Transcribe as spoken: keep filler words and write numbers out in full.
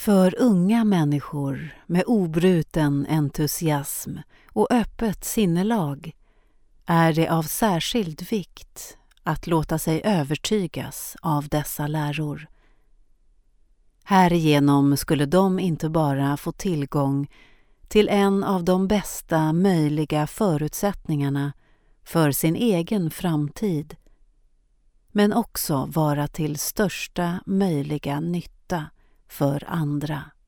För unga människor med obruten entusiasm och öppet sinnelag är det av särskild vikt att låta sig övertygas av dessa läror. Härigenom skulle de inte bara få tillgång till en av de bästa möjliga förutsättningarna för sin egen framtid, men också vara till största möjliga nytta för andra.